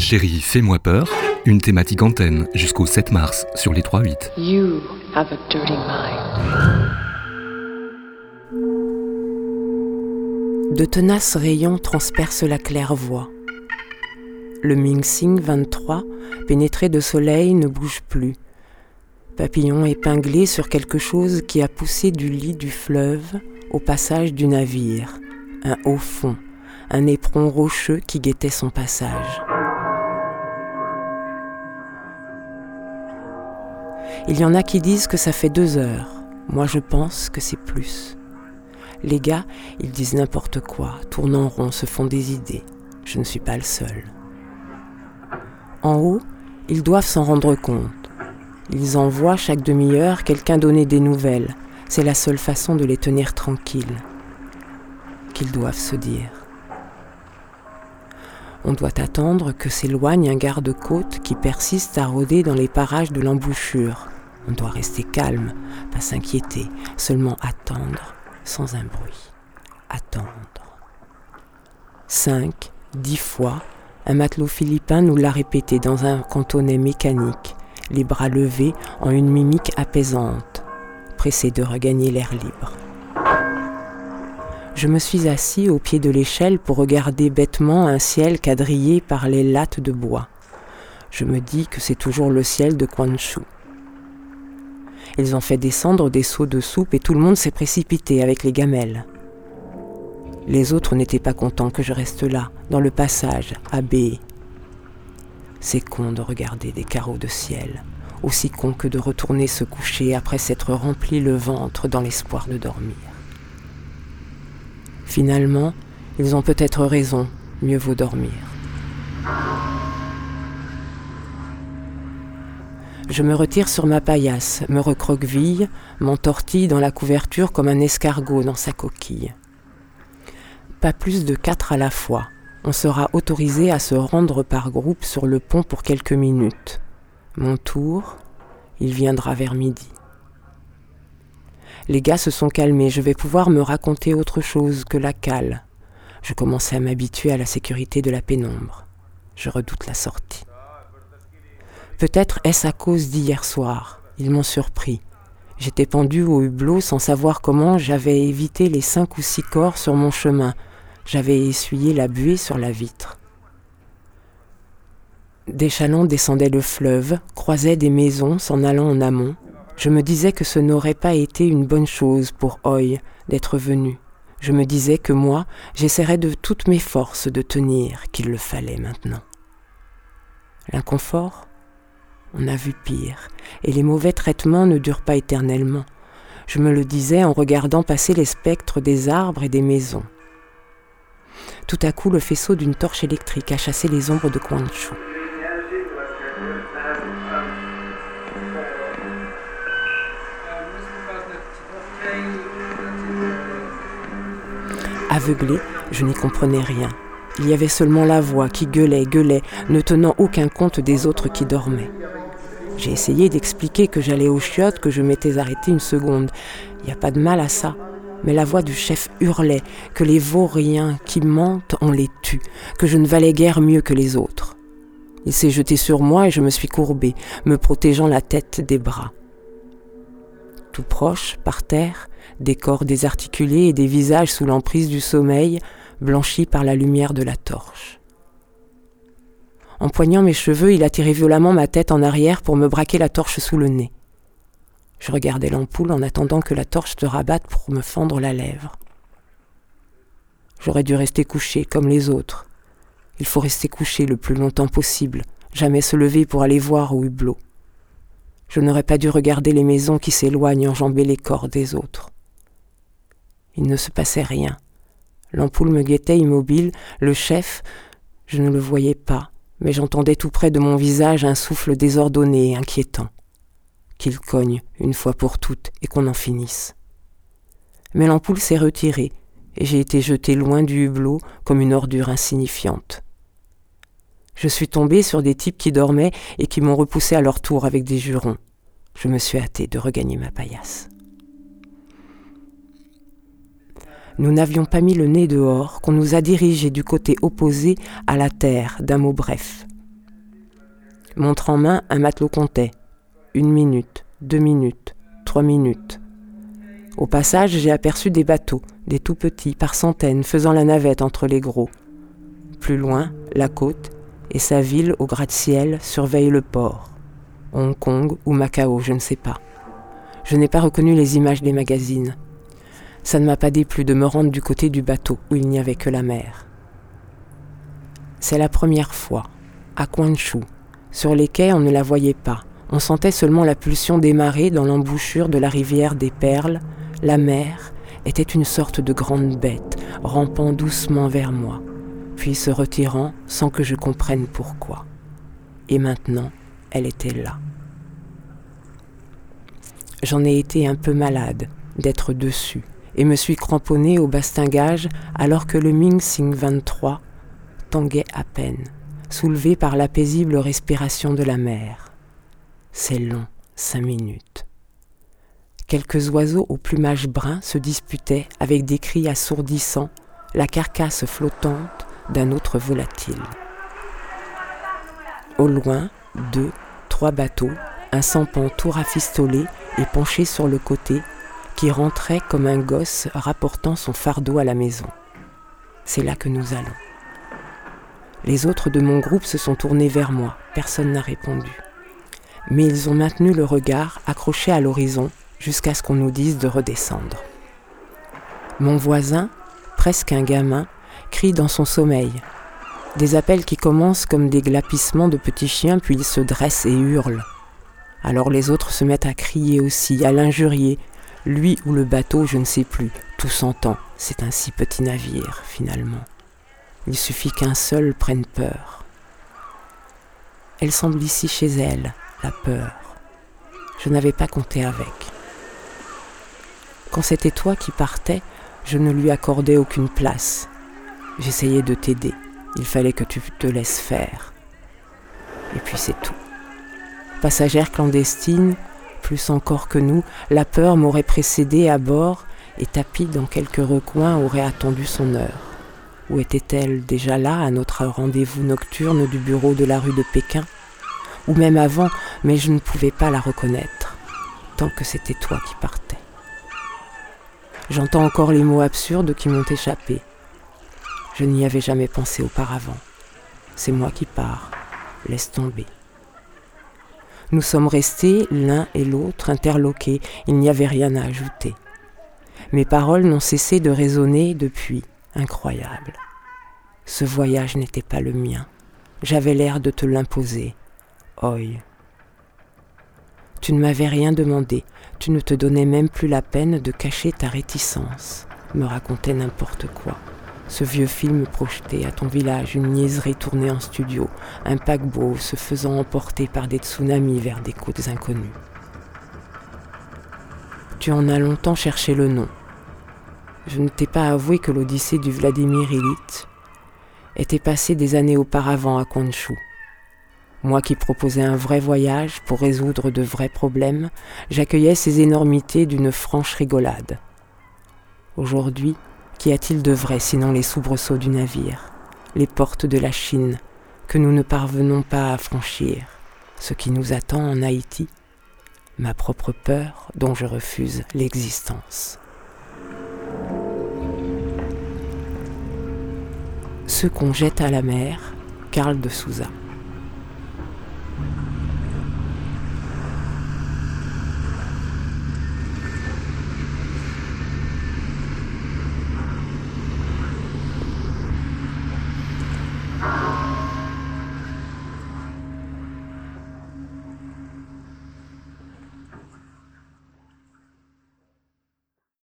Chérie, fais-moi peur, une thématique antenne jusqu'au 7 mars sur les 3-8. You have a dirty mind. De tenaces rayons transpercent la claire-voie. Le Ming-Sing 23, pénétré de soleil, ne bouge plus. Papillon épinglé sur quelque chose qui a poussé du lit du fleuve au passage du navire. Un haut fond, un éperon rocheux qui guettait son passage. Il y en a qui disent que ça fait 2 heures. Moi, je pense que c'est plus. Les gars, ils disent n'importe quoi, tournent en rond, se font des idées. Je ne suis pas le seul. En haut, ils doivent s'en rendre compte. Ils envoient chaque demi-heure quelqu'un donner des nouvelles. C'est la seule façon de les tenir tranquilles. Qu'ils doivent se dire. On doit attendre que s'éloigne un garde-côte qui persiste à rôder dans les parages de l'embouchure. On doit rester calme, pas s'inquiéter, seulement attendre, sans un bruit. Attendre. 5, 10 fois, un matelot philippin nous l'a répété dans un cantonais mécanique, les bras levés en une mimique apaisante, pressé de regagner l'air libre. Je me suis assis au pied de l'échelle pour regarder bêtement un ciel quadrillé par les lattes de bois. Je me dis que c'est toujours le ciel de Quanzhou. Ils ont fait descendre des seaux de soupe et tout le monde s'est précipité avec les gamelles. Les autres n'étaient pas contents que je reste là, dans le passage, abbaye. C'est con de regarder des carreaux de ciel, aussi con que de retourner se coucher après s'être rempli le ventre dans l'espoir de dormir. Finalement, ils ont peut-être raison, mieux vaut dormir. Je me retire sur ma paillasse, me recroqueville, m'entortille dans la couverture comme un escargot dans sa coquille. Pas plus de 4 à la fois. On sera autorisé à se rendre par groupe sur le pont pour quelques minutes. Mon tour, il viendra vers midi. Les gars se sont calmés, je vais pouvoir me raconter autre chose que la cale. Je commençais à m'habituer à la sécurité de la pénombre. Je redoute la sortie. Peut-être est-ce à cause d'hier soir. Ils m'ont surpris. J'étais pendu au hublot sans savoir comment j'avais évité les 5 ou 6 corps sur mon chemin. J'avais essuyé la buée sur la vitre. Des chalands descendaient le fleuve, croisaient des maisons s'en allant en amont. Je me disais que ce n'aurait pas été une bonne chose pour Hoy d'être venu. Je me disais que moi, j'essaierais de toutes mes forces de tenir, qu'il le fallait maintenant. L'inconfort ? On a vu pire, et les mauvais traitements ne durent pas éternellement. Je me le disais en regardant passer les spectres des arbres et des maisons. Tout à coup, le faisceau d'une torche électrique a chassé les ombres de Quanzhou. Aveuglé, je n'y comprenais rien. Il y avait seulement la voix qui gueulait, ne tenant aucun compte des autres qui dormaient. J'ai essayé d'expliquer que j'allais aux chiottes, que je m'étais arrêté une seconde. Il n'y a pas de mal à ça. Mais la voix du chef hurlait que les vauriens qui mentent, on les tue, que je ne valais guère mieux que les autres. Il s'est jeté sur moi et je me suis courbé, me protégeant la tête des bras. Tout proche, par terre, des corps désarticulés et des visages sous l'emprise du sommeil, blanchis par la lumière de la torche. Empoignant mes cheveux, il a tiré violemment ma tête en arrière pour me braquer la torche sous le nez. Je regardais l'ampoule en attendant que la torche se rabatte pour me fendre la lèvre. J'aurais dû rester couché comme les autres. Il faut rester couché le plus longtemps possible, jamais se lever pour aller voir au hublot. Je n'aurais pas dû regarder les maisons qui s'éloignent enjamber les corps des autres. Il ne se passait rien. L'ampoule me guettait immobile, le chef, je ne le voyais pas, mais j'entendais tout près de mon visage un souffle désordonné et inquiétant. Qu'il cogne une fois pour toutes et qu'on en finisse. Mais l'ampoule s'est retirée et j'ai été jeté loin du hublot comme une ordure insignifiante. Je suis tombé sur des types qui dormaient et qui m'ont repoussé à leur tour avec des jurons. Je me suis hâté de regagner ma paillasse. Nous n'avions pas mis le nez dehors qu'on nous a dirigés du côté opposé à la terre d'un mot bref. Montre en main, un matelot comptait. 1 minute, 2 minutes, 3 minutes. Au passage, j'ai aperçu des bateaux, des tout petits, par centaines, faisant la navette entre les gros. Plus loin, la côte et sa ville au gratte-ciel surveillent le port. Hong Kong ou Macao, je ne sais pas. Je n'ai pas reconnu les images des magazines. Ça ne m'a pas déplu de me rendre du côté du bateau où il n'y avait que la mer. C'est la première fois, à Guangzhou. Sur les quais, on ne la voyait pas. On sentait seulement la pulsion des marées dans l'embouchure de la rivière des Perles. La mer était une sorte de grande bête, rampant doucement vers moi, puis se retirant sans que je comprenne pourquoi. Et maintenant, elle était là. J'en ai été un peu malade d'être dessus et me suis cramponnée au bastingage alors que le Ming Sing 23 tanguait à peine, soulevé par la paisible respiration de la mer. C'est long, 5 minutes. Quelques oiseaux au plumage brun se disputaient avec des cris assourdissants la carcasse flottante d'un autre volatile. Au loin, 2, 3 bateaux, un sampan tout rafistolé et penché sur le côté, qui rentrait comme un gosse rapportant son fardeau à la maison. C'est là que nous allons. Les autres de mon groupe se sont tournés vers moi, personne n'a répondu. Mais ils ont maintenu le regard accroché à l'horizon jusqu'à ce qu'on nous dise de redescendre. Mon voisin, presque un gamin, crie dans son sommeil. Des appels qui commencent comme des glapissements de petits chiens, puis ils se dressent et hurlent. Alors les autres se mettent à crier aussi, à l'injurier. Lui ou le bateau, je ne sais plus, tout s'entend. C'est un si petit navire, finalement. Il suffit qu'un seul prenne peur. Elle semble ici chez elle, la peur. Je n'avais pas compté avec. Quand c'était toi qui partais, je ne lui accordais aucune place. J'essayais de t'aider. Il fallait que tu te laisses faire. Et puis c'est tout. Passagère clandestine, plus encore que nous, la peur m'aurait précédée à bord et tapie dans quelques recoins aurait attendu son heure. Ou était-elle déjà là à notre rendez-vous nocturne du bureau de la rue de Pékin? Ou même avant, mais je ne pouvais pas la reconnaître, tant que c'était toi qui partais. J'entends encore les mots absurdes qui m'ont échappé. Je n'y avais jamais pensé auparavant. C'est moi qui pars. Laisse tomber. Nous sommes restés l'un et l'autre interloqués. Il n'y avait rien à ajouter. Mes paroles n'ont cessé de résonner depuis. Incroyable. Ce voyage n'était pas le mien. J'avais l'air de te l'imposer. Oi. Tu ne m'avais rien demandé. Tu ne te donnais même plus la peine de cacher ta réticence. Me racontais n'importe quoi. Ce vieux film projeté à ton village, une niaiserie tournée en studio, un paquebot se faisant emporter par des tsunamis vers des côtes inconnues. Tu en as longtemps cherché le nom. Je ne t'ai pas avoué que l'Odyssée du Vladimir Ilitch était passée des années auparavant à Guangzhou. Moi qui proposais un vrai voyage pour résoudre de vrais problèmes, j'accueillais ces énormités d'une franche rigolade. Aujourd'hui, qu'y a-t-il de vrai sinon les soubresauts du navire, les portes de la Chine que nous ne parvenons pas à franchir, ce qui nous attend en Haïti, ma propre peur dont je refuse l'existence. Ceux qu'on jette à la mer, Karl de Souza.